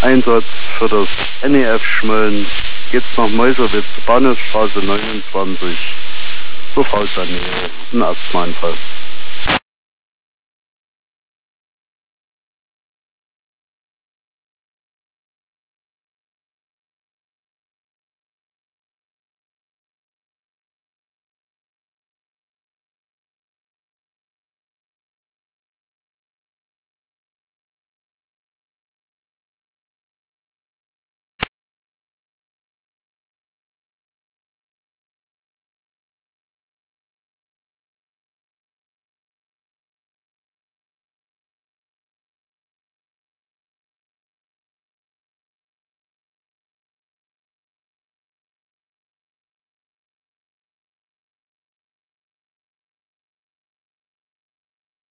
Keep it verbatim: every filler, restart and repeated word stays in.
Einsatz für das N E F Schmölln geht's nach Meuselwitz, Bahnhofstraße neunundzwanzig, zur Faulternähe, ein Astmaanfall.